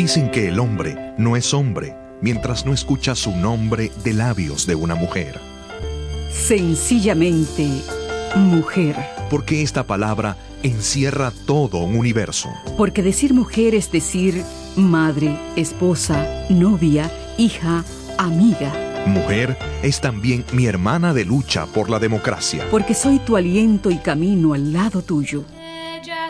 Dicen que el hombre no es hombre mientras no escucha su nombre de labios de una mujer. Sencillamente, mujer. Porque esta palabra encierra todo un universo. Porque decir mujer es decir madre, esposa, novia, hija, amiga. Mujer es también mi hermana de lucha por la democracia. Porque soy tu aliento y camino al lado tuyo. Ella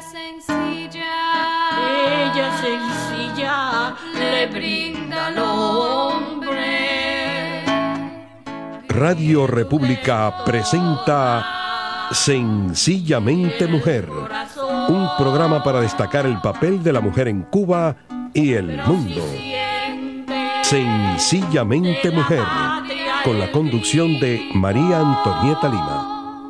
sencilla, le brinda al hombre. Radio República presenta Sencillamente Mujer, un programa para destacar el papel de la mujer en Cuba y el mundo. Sencillamente Mujer, con la conducción de María Antonieta Lima.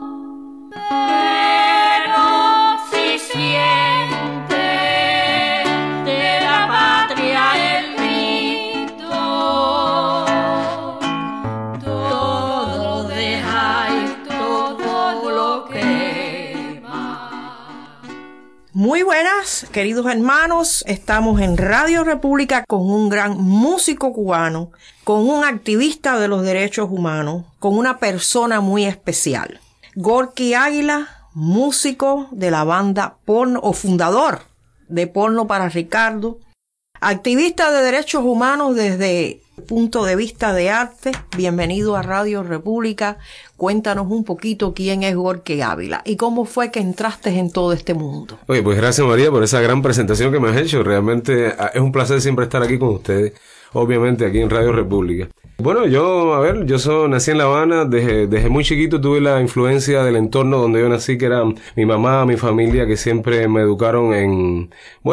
Muy buenas, queridos hermanos. Estamos en Radio República con un gran músico cubano, con un activista de los derechos humanos, con una persona muy especial. Gorky Águila, músico de la banda Porno, o fundador de Porno para Ricardo, activista de derechos humanos desde el punto de vista de arte. Bienvenido a Radio República. Cuéntanos un poquito quién es Gorky Ávila y cómo fue que entraste en todo este mundo. Oye, pues gracias María por esa gran presentación que me has hecho. Realmente es un placer siempre estar aquí con ustedes, obviamente aquí en Radio República. Bueno, yo nací en La Habana, desde muy chiquito tuve la influencia del entorno donde yo nací, que era mi mamá, mi familia, que siempre me educaron en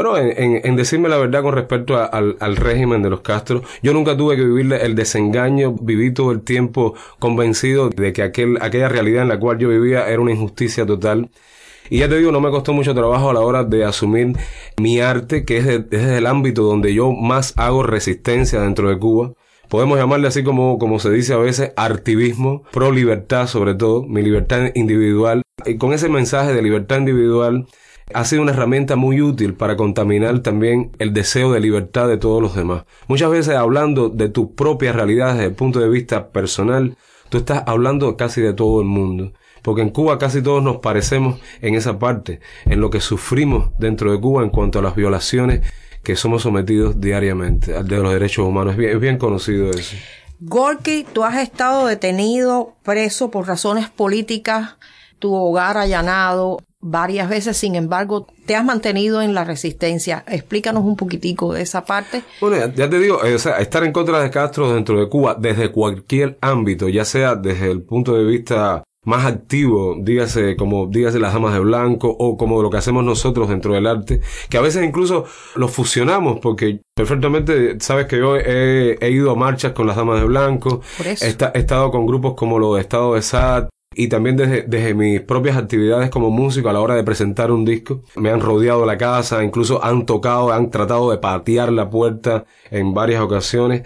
decirme la verdad con respecto al régimen de los Castro. Yo nunca tuve que vivir el desengaño, viví todo el tiempo convencido de que aquella realidad en la cual yo vivía era una injusticia total. Y ya te digo, no me costó mucho trabajo a la hora de asumir mi arte, que es desde el ámbito donde yo más hago resistencia dentro de Cuba. Podemos llamarle así como se dice a veces, artivismo, pro libertad sobre todo, mi libertad individual. Y con ese mensaje de libertad individual ha sido una herramienta muy útil para contaminar también el deseo de libertad de todos los demás. Muchas veces hablando de tu propia realidad desde el punto de vista personal, tú estás hablando casi de todo el mundo. Porque en Cuba casi todos nos parecemos en esa parte, en lo que sufrimos dentro de Cuba en cuanto a las violaciones que somos sometidos diariamente de los derechos humanos. Es bien conocido eso. Gorky, tú has estado detenido, preso por razones políticas, tu hogar allanado varias veces, sin embargo, te has mantenido en la resistencia. Explícanos un poquitico de esa parte. Bueno, ya te digo, estar en contra de Castro dentro de Cuba, desde cualquier ámbito, ya sea desde el punto de vista más activo, dígase las damas de blanco o como lo que hacemos nosotros dentro del arte, que a veces incluso lo fusionamos, porque perfectamente sabes que yo he ido a marchas con las damas de blanco, he estado con grupos como los de Estado de Sad, y también desde mis propias actividades como músico a la hora de presentar un disco, me han rodeado la casa, incluso han tratado de patear la puerta en varias ocasiones.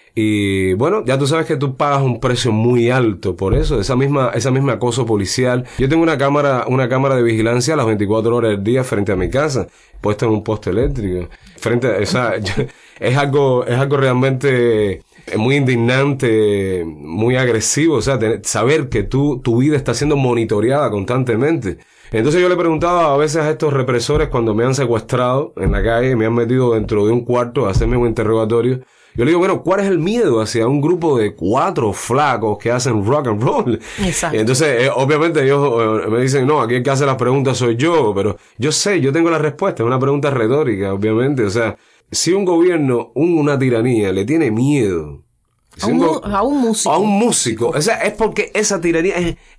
Y bueno, ya tú sabes que tú pagas un precio muy alto por eso, esa misma acoso policial. Yo tengo una cámara de vigilancia a las 24 horas del día frente a mi casa, puesta en un poste eléctrico. Es algo realmente muy indignante, muy agresivo, saber que tu vida está siendo monitoreada constantemente. Entonces yo le preguntaba a veces a estos represores cuando me han secuestrado en la calle, me han metido dentro de un cuarto a hacerme un interrogatorio. Yo le digo, bueno, ¿cuál es el miedo hacia un grupo de 4 flacos que hacen rock and roll? Exacto. Y entonces, obviamente ellos me dicen, no, aquí el que hace las preguntas soy yo, pero yo tengo la respuesta, es una pregunta retórica, obviamente. O sea, si un gobierno, una tiranía, le tiene miedo a un músico. O sea, es porque esa tiranía,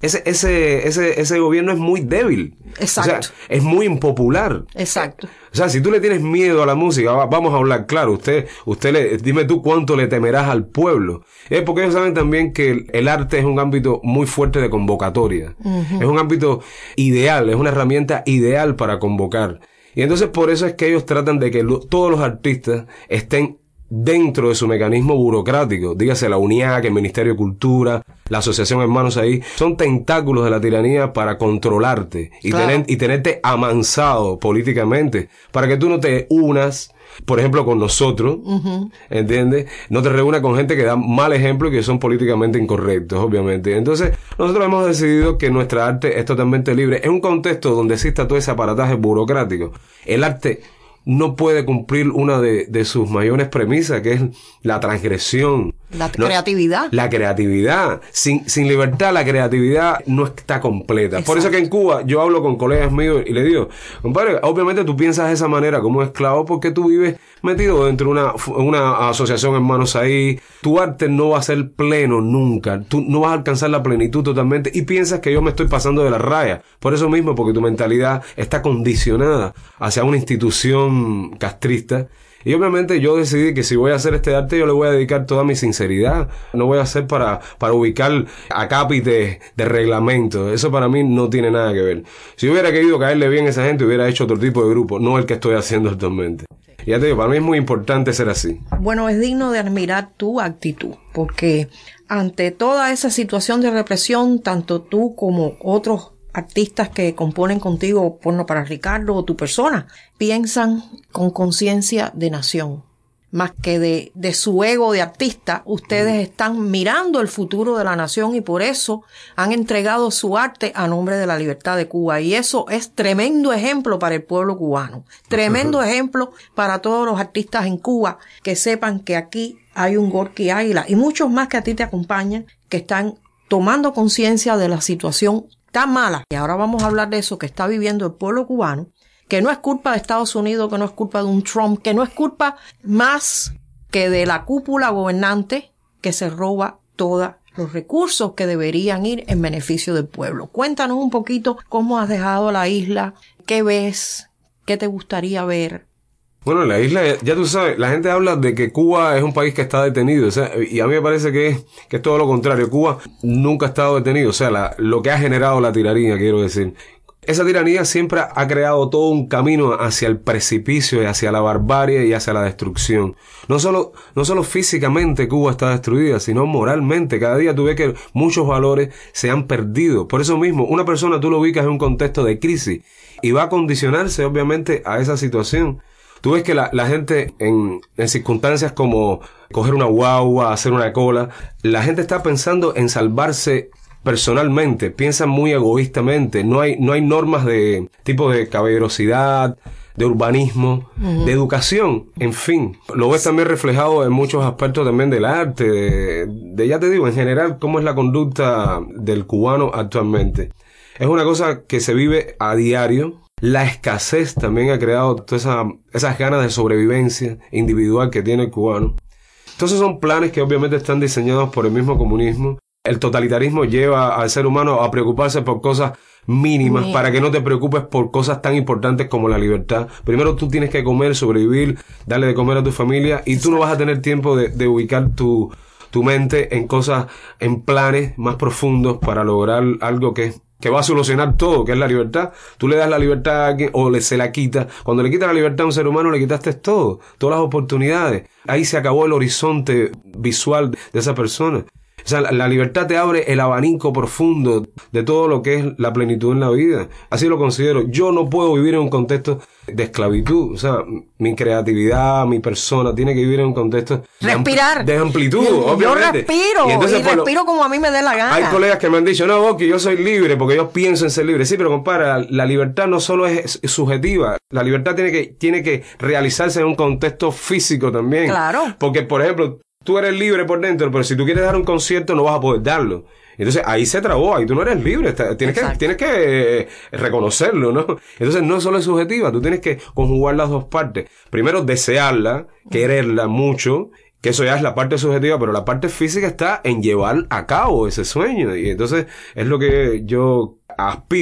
ese gobierno es muy débil. Exacto. O sea, es muy impopular. Exacto. O sea, si tú le tienes miedo a la música, vamos a hablar claro, dime tú cuánto le temerás al pueblo. Es porque ellos saben también que el arte es un ámbito muy fuerte de convocatoria. Uh-huh. Es un ámbito ideal, es una herramienta ideal para convocar. Y entonces por eso es que ellos tratan de que todos los artistas estén dentro de su mecanismo burocrático, dígase la UNIAC, el Ministerio de Cultura, la Asociación Hermanos ahí, son tentáculos de la tiranía para controlarte y, claro, y tenerte amansado políticamente, para que tú no te unas, por ejemplo, con nosotros, ¿entiendes? No te reúnas con gente que da mal ejemplo y que son políticamente incorrectos, obviamente. Entonces, nosotros hemos decidido que nuestra arte es totalmente libre. En un contexto donde exista todo ese aparataje burocrático, el arte no puede cumplir una de sus mayores premisas, que es la transgresión. La creatividad. La creatividad. Sin libertad, la creatividad no está completa. Exacto. Por eso que en Cuba yo hablo con colegas míos y les digo, compadre, obviamente tú piensas de esa manera como esclavo porque tú vives metido dentro de una asociación hermanos ahí. Tu arte no va a ser pleno nunca. Tú no vas a alcanzar la plenitud totalmente y piensas que yo me estoy pasando de la raya. Por eso mismo, porque tu mentalidad está condicionada hacia una institución castrista. Y obviamente yo decidí que si voy a hacer este arte, yo le voy a dedicar toda mi sinceridad. No voy a hacer para ubicar acápites de reglamento. Eso para mí no tiene nada que ver. Si hubiera querido caerle bien a esa gente, hubiera hecho otro tipo de grupo, no el que estoy haciendo actualmente. Y ya te digo, para mí es muy importante ser así. Bueno, es digno de admirar tu actitud, porque ante toda esa situación de represión, tanto tú como otros artistas que componen contigo, Porno para Ricardo o tu persona, piensan con conciencia de nación. Más que de su ego de artista, ustedes están mirando el futuro de la nación y por eso han entregado su arte a nombre de la libertad de Cuba. Y eso es tremendo ejemplo para el pueblo cubano. Tremendo ejemplo para todos los artistas en Cuba que sepan que aquí hay un Gorky Águila y muchos más que a ti te acompañan que están tomando conciencia de la situación tan mala. Y ahora vamos a hablar de eso que está viviendo el pueblo cubano, que no es culpa de Estados Unidos, que no es culpa de un Trump, que no es culpa más que de la cúpula gobernante que se roba todos los recursos que deberían ir en beneficio del pueblo. Cuéntanos un poquito cómo has dejado la isla, qué ves, qué te gustaría ver. Bueno, la isla, ya tú sabes, la gente habla de que Cuba es un país que está detenido, o sea, y a mí me parece que es todo lo contrario. Cuba nunca ha estado detenido, o sea, lo que ha generado la tiranía, quiero decir. Esa tiranía siempre ha creado todo un camino hacia el precipicio y hacia la barbarie y hacia la destrucción. No solo físicamente Cuba está destruida, sino moralmente. Cada día tú ves que muchos valores se han perdido. Por eso mismo, una persona tú lo ubicas en un contexto de crisis y va a condicionarse obviamente a esa situación. Tú ves que la gente en circunstancias como coger una guagua, hacer una cola, la gente está pensando en salvarse personalmente, piensan muy egoístamente, no hay normas de tipo de caballerosidad, de urbanismo, de educación, en fin. Lo ves también reflejado en muchos aspectos también del arte, ya te digo, en general, cómo es la conducta del cubano actualmente. Es una cosa que se vive a diario. La escasez también ha creado todas esas ganas de sobrevivencia individual que tiene el cubano. Entonces son planes que obviamente están diseñados por el mismo comunismo. El totalitarismo lleva al ser humano a preocuparse por cosas mínimas para que no te preocupes por cosas tan importantes como la libertad. Primero tú tienes que comer, sobrevivir, darle de comer a tu familia y tú no vas a tener tiempo de ubicar tu mente en cosas, en planes más profundos para lograr algo que va a solucionar todo, que es la libertad. Tú le das la libertad a alguien o se la quitas. Cuando le quitas la libertad a un ser humano, le quitaste todo, todas las oportunidades. Ahí se acabó el horizonte visual de esa persona. O sea, la libertad te abre el abanico profundo de todo lo que es la plenitud en la vida. Así lo considero. Yo no puedo vivir en un contexto de esclavitud. O sea, mi creatividad, mi persona tiene que vivir en un contexto respirar de amplitud, obviamente. Yo respiro, y respiro como a mí me dé la gana. Hay colegas que me han dicho, no, Boqui, yo soy libre porque yo pienso en ser libre. Sí, pero compadre, la libertad no solo es subjetiva. La libertad tiene que realizarse en un contexto físico también. Claro. Porque, por ejemplo, tú eres libre por dentro, pero si tú quieres dar un concierto no vas a poder darlo. Entonces ahí se trabó, ahí tú no eres libre, tienes que reconocerlo, ¿no? Entonces no solo es subjetiva, tú tienes que conjugar las dos partes. Primero desearla, quererla mucho, que eso ya es la parte subjetiva, pero la parte física está en llevar a cabo ese sueño. Y entonces es lo que yo aspiro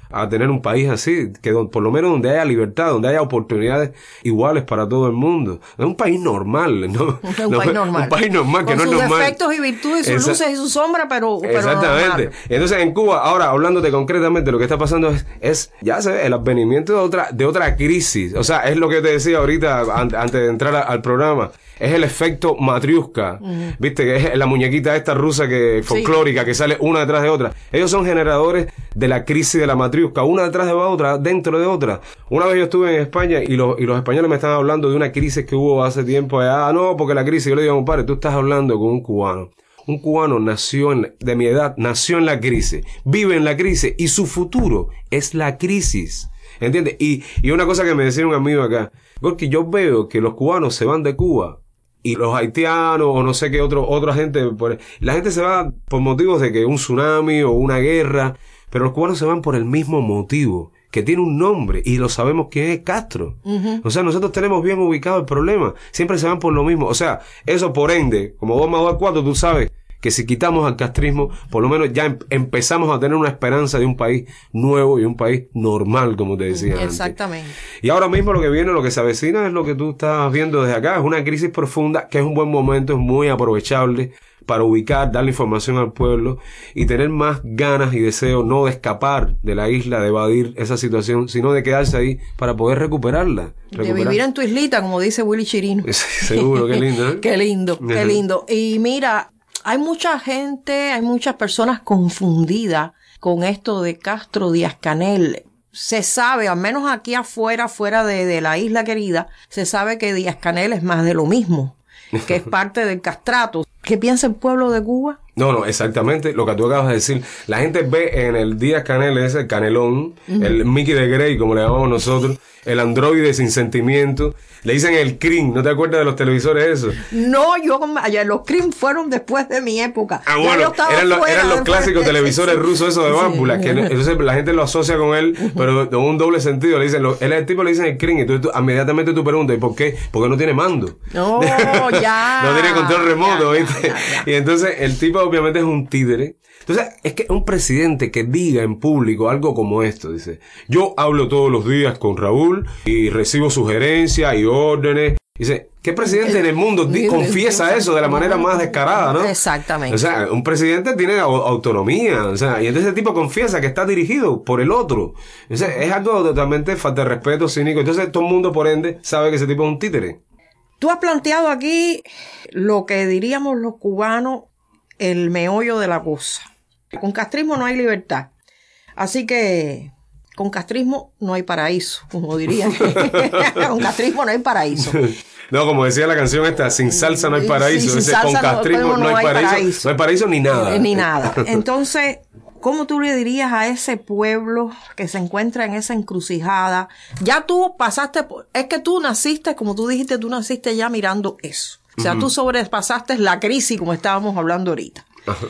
a tener un país así, que por lo menos donde haya libertad, donde haya oportunidades iguales para todo el mundo. Es un país normal, ¿no? Un país normal. Un país normal, que no es normal. Con sus defectos y virtudes, sus luces y sus sombras, pero exactamente. normal. Entonces, en Cuba, ahora, hablándote concretamente, lo que está pasando es ya se ve, el advenimiento de otra crisis. O sea, es lo que te decía ahorita, antes de entrar al programa. Es el efecto Matryoshka, viste, que es la muñequita esta rusa folclórica, que sale una detrás de otra. Ellos son generadores de la crisis de la Matryoshka, una detrás de otra, dentro de otra. Una vez yo estuve en España y los españoles me estaban hablando de una crisis que hubo hace tiempo. No, porque la crisis, yo le digo, compadre, tú estás hablando con un cubano. Un cubano de mi edad, nació en la crisis, vive en la crisis y su futuro es la crisis. ¿Entiendes? Y una cosa que me decía un amigo acá, porque yo veo que los cubanos se van de Cuba y los haitianos o no sé qué otra gente, la gente se va por motivos de que un tsunami o una guerra, pero los cubanos se van por el mismo motivo, que tiene un nombre y lo sabemos que es Castro. O sea, nosotros tenemos bien ubicado el problema, siempre se van por lo mismo. O sea, eso por ende, como 2 más 2 es 4, tú sabes que si quitamos al castrismo, por lo menos ya empezamos a tener una esperanza de un país nuevo y un país normal, como te decía Exactamente. antes. Y ahora mismo lo que viene, lo que se avecina es lo que tú estás viendo desde acá, es una crisis profunda, que es un buen momento, es muy aprovechable para ubicar, darle información al pueblo y tener más ganas y deseo no de escapar de la isla, de evadir esa situación, sino de quedarse ahí para poder recuperarla. De vivir en tu islita, como dice Willy Chirino. Seguro, qué lindo, ¿eh? Qué lindo, qué lindo. Y mira, hay mucha gente, hay muchas personas confundidas con esto de Castro Díaz-Canel. Se sabe, al menos aquí afuera, fuera de la isla querida, se sabe que Díaz-Canel es más de lo mismo, que es parte del castrato. ¿Qué piensa el pueblo de Cuba? No, exactamente lo que tú acabas de decir. La gente ve en el Díaz-Canel ese Canelón, el Mickey de Grey, como le llamamos nosotros, el androide sin sentimiento. Le dicen el CRIM, ¿no te acuerdas de los televisores esos? No, los CRIM fueron después de mi época. Bueno, eran los clásicos televisores rusos esos de válvulas, que entonces la gente lo asocia con él, pero de un doble sentido. Le dicen, él es el tipo, le dicen el CRIM, y inmediatamente tú preguntas, ¿y por qué? Porque no tiene mando. No, ya. No tiene control remoto, ¿viste? Ya. Y entonces el tipo obviamente es un títere. Entonces, es que un presidente que diga en público algo como esto, dice, yo hablo todos los días con Raúl y recibo sugerencias y órdenes. Dice, ¿qué presidente en el mundo confiesa eso de la manera más descarada, no? Exactamente. O sea, un presidente tiene autonomía, o sea, y entonces ese tipo confiesa que está dirigido por el otro. O sea, es algo totalmente falta de respeto, cínico. Entonces, todo el mundo, por ende, sabe que ese tipo es un títere. Tú has planteado aquí lo que diríamos los cubanos, el meollo de la cosa. Con castrismo no hay libertad. Así que con castrismo no hay paraíso, como dirían. Con castrismo no hay paraíso. No, como decía la canción esta, sin salsa no hay paraíso. Sí, con castrismo no hay paraíso. No hay paraíso ni nada. Ni nada. Entonces, ¿cómo tú le dirías a ese pueblo que se encuentra en esa encrucijada? Ya tú pasaste, es que tú naciste, como tú dijiste, tú naciste ya mirando eso. O sea, tú sobrepasaste la crisis, como estábamos hablando ahorita.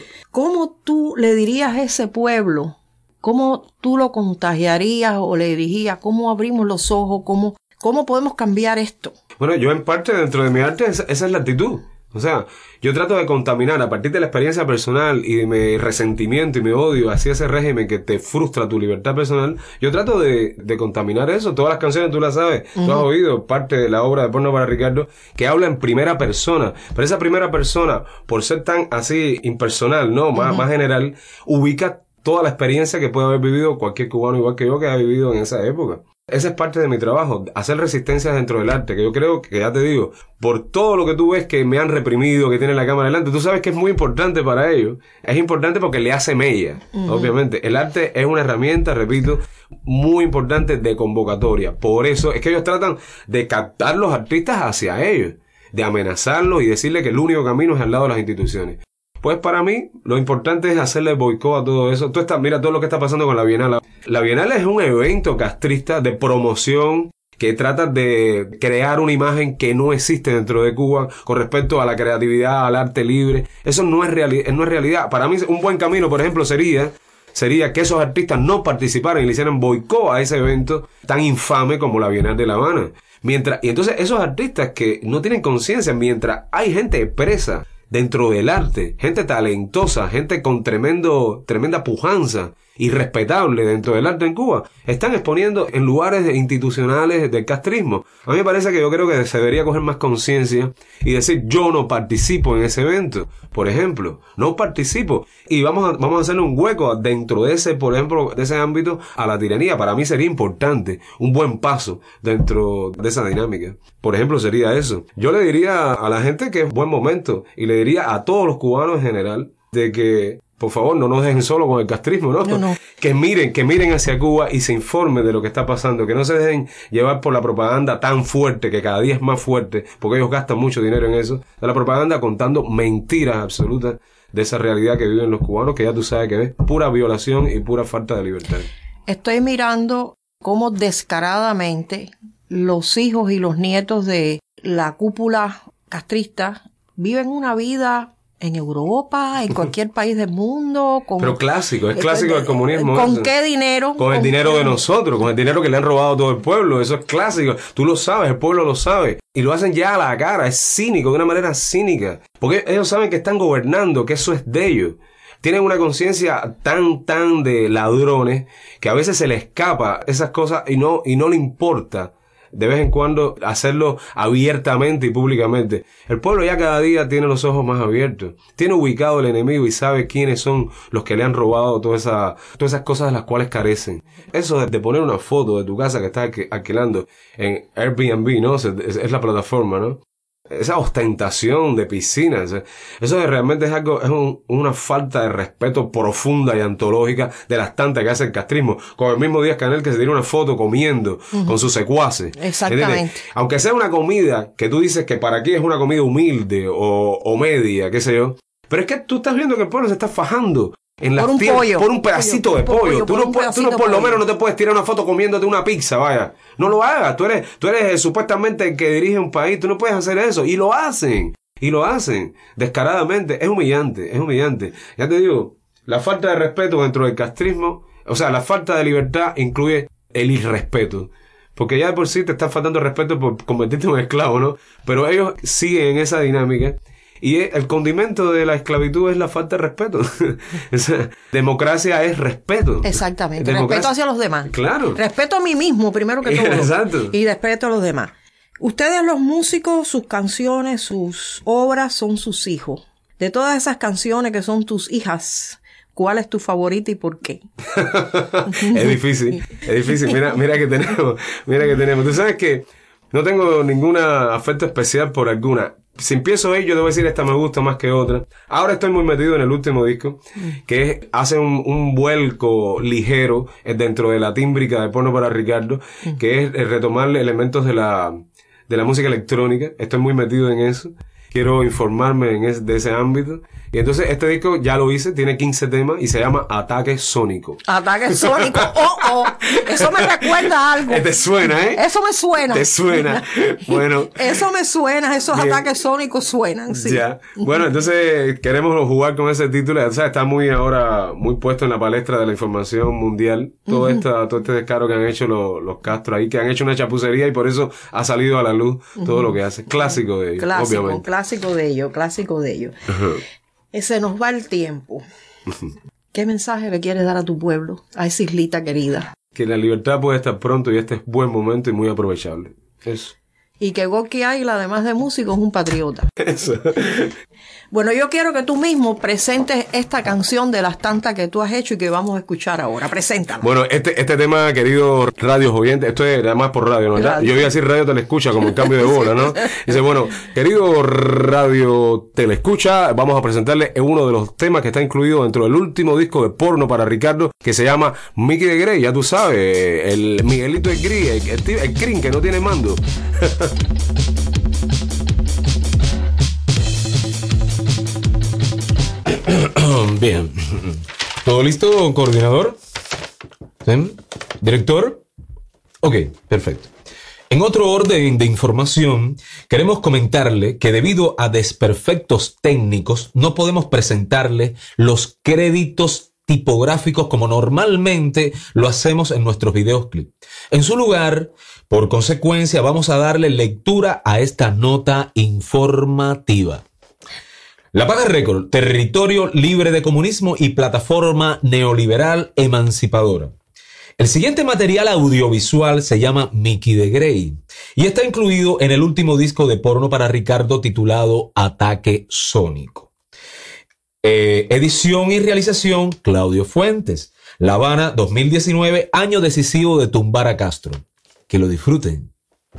¿Cómo tú le dirías a ese pueblo? ¿Cómo tú lo contagiarías o le dirías? ¿Cómo abrimos los ojos? ¿Cómo podemos cambiar esto? Bueno, yo en parte dentro de mi arte esa es la actitud. O sea, yo trato de contaminar a partir de la experiencia personal y de mi resentimiento y mi odio hacia ese régimen que te frustra tu libertad personal. Yo trato de contaminar eso. Todas las canciones tú las sabes, tú has oído parte de la obra de Porno para Ricardo que habla en primera persona. Pero esa primera persona, por ser tan así impersonal, no, más general, ubica toda la experiencia que puede haber vivido cualquier cubano igual que yo que ha vivido en esa época. Esa es parte de mi trabajo, hacer resistencia dentro del arte, que yo creo que, ya te digo, por todo lo que tú ves que me han reprimido, que tienen la cámara delante, tú sabes que es muy importante para ellos. Es importante porque le hace mella, obviamente. El arte es una herramienta, repito, muy importante de convocatoria. Por eso es que ellos tratan de captar los artistas hacia ellos, de amenazarlos y decirle que el único camino es al lado de las instituciones. Pues para mí, lo importante es hacerle boicot a todo eso. Mira todo lo que está pasando con la Bienal. La Bienal es un evento castrista de promoción que trata de crear una imagen que no existe dentro de Cuba con respecto a la creatividad, al arte libre. Eso no es realidad. Para mí, un buen camino, por ejemplo, sería que esos artistas no participaran y le hicieran boicot a ese evento tan infame como la Bienal de La Habana. Y entonces esos artistas que no tienen conciencia, mientras hay gente presa dentro del arte, gente talentosa, gente con tremenda pujanza, irrespetable dentro del arte en Cuba, están exponiendo en lugares institucionales del castrismo. A mí me parece que yo creo que se debería coger más conciencia y decir, yo no participo en ese evento, por ejemplo, no participo, y vamos a hacerle un hueco dentro de ese, por ejemplo, de ese ámbito a la tiranía. Para mí sería importante, un buen paso dentro de esa dinámica. Por ejemplo, sería eso. Yo le diría a la gente que es buen momento, y le diría a todos los cubanos en general, de que por favor no nos dejen solo con el castrismo, ¿no? No. Que miren hacia Cuba y se informen de lo que está pasando, que no se dejen llevar por la propaganda tan fuerte, que cada día es más fuerte, porque ellos gastan mucho dinero en eso, de la propaganda contando mentiras absolutas de esa realidad que viven los cubanos, que ya tú sabes que es pura violación y pura falta de libertad. Estoy mirando cómo descaradamente los hijos y los nietos de la cúpula castrista viven una vida en Europa, en cualquier país del mundo. Pero clásico, es clásico del comunismo. ¿Con eso. qué dinero? Con el dinero de nosotros, con el dinero que le han robado a todo el pueblo. Eso es clásico. Tú lo sabes, el pueblo lo sabe. Y lo hacen ya a la cara, es cínico, de una manera cínica. Porque ellos saben que están gobernando, que eso es de ellos. Tienen una conciencia tan de ladrones que a veces se les escapa esas cosas y no le importa de vez en cuando hacerlo abiertamente y públicamente. El pueblo ya cada día tiene los ojos más abiertos, tiene ubicado el enemigo y sabe quiénes son los que le han robado todas esas cosas de las cuales carecen. Eso de poner una foto de tu casa que estás alquilando en Airbnb, ¿no? Es la plataforma, ¿no? Esa ostentación de piscinas, eso realmente es una falta de respeto profunda y antológica de las tantas que hace el castrismo. Con el mismo Díaz-Canel que se tira una foto comiendo con sus secuaces. Exactamente. ¿Entiendes? Aunque sea una comida que tú dices que para aquí es una comida humilde o media, qué sé yo. Pero es que tú estás viendo que el pueblo se está fajando en las tiendas por un pedacito de pollo. Tú no por lo menos no te puedes tirar una foto comiéndote una pizza, vaya. No lo hagas. Tú eres supuestamente el que dirige un país. Tú no puedes hacer eso. Y lo hacen descaradamente. Es humillante. Ya te digo, la falta de respeto dentro del castrismo, o sea, la falta de libertad incluye el irrespeto. Porque ya de por sí te está faltando el respeto por convertirte en un esclavo, ¿no? Pero ellos siguen en esa dinámica. Y el condimento de la esclavitud es la falta de respeto. Democracia es respeto. Exactamente. Respeto hacia los demás. Claro. Respeto a mí mismo, primero que todo. Exacto. Y respeto a los demás. Ustedes, los músicos, sus canciones, sus obras son sus hijos. De todas esas canciones que son tus hijas, ¿cuál es tu favorita y por qué? Es difícil. Mira que tenemos. Tú sabes que no tengo ningún afecto especial por alguna. Si empiezo ahí, yo debo decir esta me gusta más que otra. Ahora estoy muy metido en el último disco, que hace un vuelco ligero dentro de la tímbrica de Porno para Ricardo, que es retomar elementos de la música electrónica. Estoy muy metido en eso. Quiero informarme de ese ámbito. Y entonces este disco ya lo hice, tiene 15 temas y se llama Ataque Sónico. Ataque Sónico, eso me recuerda a algo. ¿Te suena, eh? Eso me suena. ¿Te suena? Bueno. Eso me suena, esos bien. Ataques sónicos suenan, sí. Ya. Bueno, entonces queremos jugar con ese título. O sea, está ahora muy puesto en la palestra de la información mundial. Todo este descaro que han hecho los Castro ahí, que han hecho una chapucería y por eso ha salido a la luz todo lo que hace. Clásico de ellos, obviamente. Clásico de ellos. Se nos va el tiempo. ¿Qué mensaje le quieres dar a tu pueblo, a esa islita querida? Que la libertad puede estar pronto y este es buen momento y muy aprovechable. Eso. Y que Gorky Águila, además de músico, es un patriota. Eso. Bueno, yo quiero que tú mismo presentes esta canción de las tantas que tú has hecho y que vamos a escuchar ahora. Preséntala. Bueno, este tema, querido radios oyentes, esto es además por radio, ¿no? Radio. Yo iba a decir radio telescucha como en cambio de bola, ¿no? Dice, bueno, querido radio telescucha, vamos a presentarle uno de los temas que está incluido dentro del último disco de Porno para Ricardo, que se llama Mickey de Grey, ya tú sabes, el Miguelito de Grey, el crin que no tiene mando. Bien. ¿Todo listo, coordinador? ¿Sí? ¿Director? Ok, perfecto. En otro orden de información, queremos comentarle que debido a desperfectos técnicos no podemos presentarle los créditos tipográficos como normalmente lo hacemos en nuestros videoclips. En su lugar, por consecuencia, vamos a darle lectura a esta nota informativa. La Paga Record, territorio libre de comunismo y plataforma neoliberal emancipadora. El siguiente material audiovisual se llama Mickey de Grey y está incluido en el último disco de Porno para Ricardo titulado Ataque Sónico. Edición y realización Claudio Fuentes. La Habana 2019, año decisivo de tumbar a Castro. Que lo disfruten.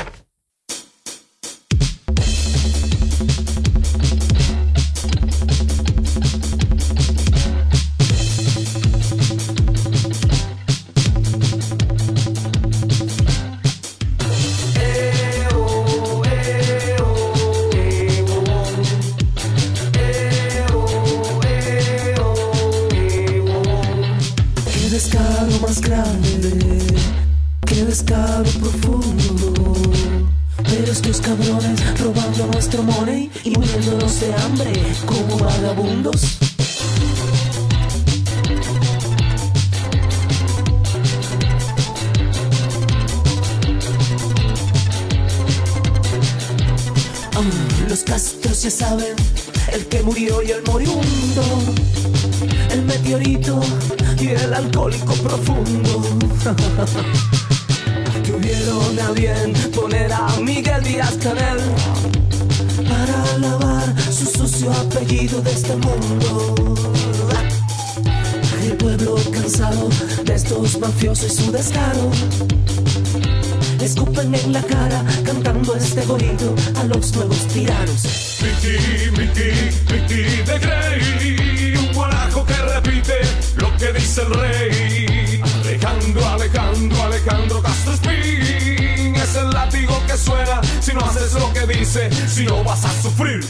Qué descaro profundo. Pero estos cabrones robando nuestro money y muriéndonos de hambre como vagabundos. Los Castros ya saben, el que murió y el moribundo, el meteorito y el alcohólico profundo. Que hubieron a bien poner a Miguel Díaz-Canel para lavar su sucio apellido de este mundo. El pueblo cansado de estos mafiosos y su descaro escupen en la cara cantando este gorito a los nuevos tiranos. Mickey de Grey, un guanajo que repite lo que dice el rey. Alejandro Castro Espín es el látigo que suena si no haces lo que dice, si no vas a sufrir.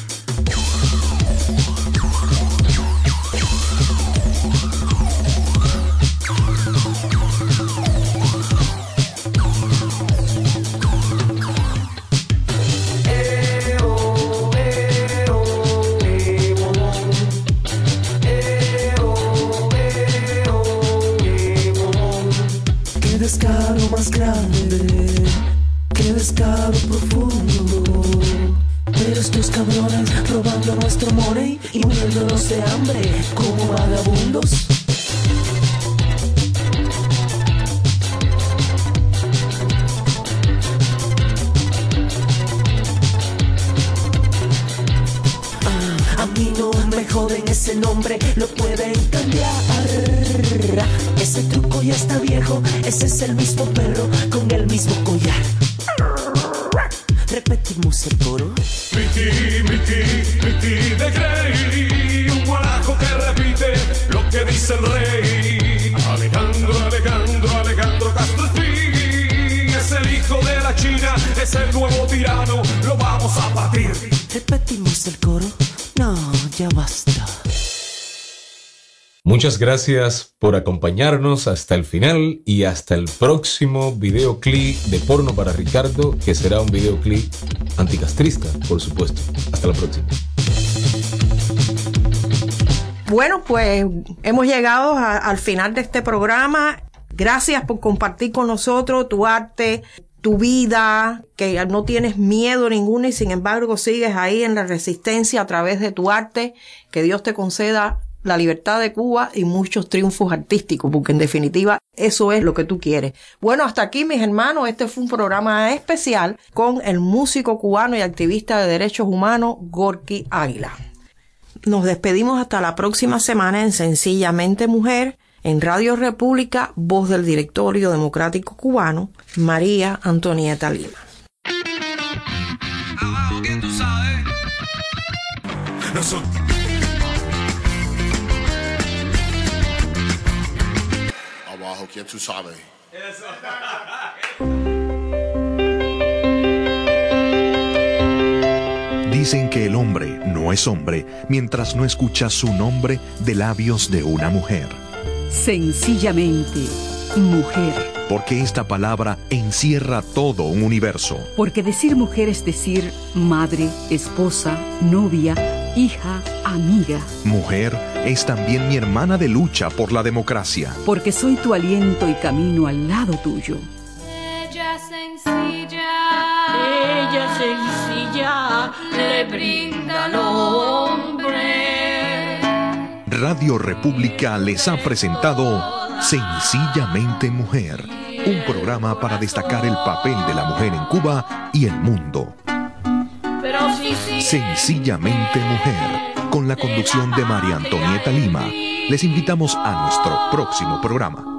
Más grande, qué descaro profundo. Pero estos cabrones robando nuestro money y muriéndonos de hambre como vagabundos. A mí no me joden, ese nombre lo pueden cambiar. Ese truco ya está viejo, ese es el mismo perro con el mismo collar. Repetimos el coro. Mickey de Grey, un guanajo que repite lo que dice el rey. Alejandro Castro Espín es el hijo de la China, es el nuevo tirano, lo vamos a batir. Repetimos el coro. No, ya basta. Muchas gracias por acompañarnos hasta el final y hasta el próximo videoclip de Porno para Ricardo, que será un videoclip anticastrista, por supuesto. Hasta la próxima. Bueno, pues hemos llegado al final de este programa. Gracias por compartir con nosotros tu arte, tu vida, que no tienes miedo ninguno y sin embargo sigues ahí en la resistencia a través de tu arte. Que Dios te conceda la libertad de Cuba y muchos triunfos artísticos, porque en definitiva eso es lo que tú quieres. Bueno, hasta aquí, mis hermanos, este fue un programa especial con el músico cubano y activista de derechos humanos Gorky Águila. Nos despedimos hasta la próxima semana en Sencillamente Mujer, en Radio República, voz del Directorio Democrático Cubano, María Antonieta Lima. Abajo, ¿quién tú sabes? Nosotros. Abajo, ¿quién tú sabes? Dicen que el hombre no es hombre mientras no escucha su nombre de labios de una mujer. Sencillamente, mujer. Porque esta palabra encierra todo un universo. Porque decir mujer es decir madre, esposa, novia, hija, amiga. Mujer es también mi hermana de lucha por la democracia. Porque soy tu aliento y camino al lado tuyo. Ella sencilla, le brinda al hombre poner. Radio República les ha presentado Sencillamente Mujer, un programa para destacar el papel de la mujer en Cuba y el mundo. Pero si Sencillamente Mujer, con la conducción de María Antonieta Lima. Les invitamos a nuestro próximo programa.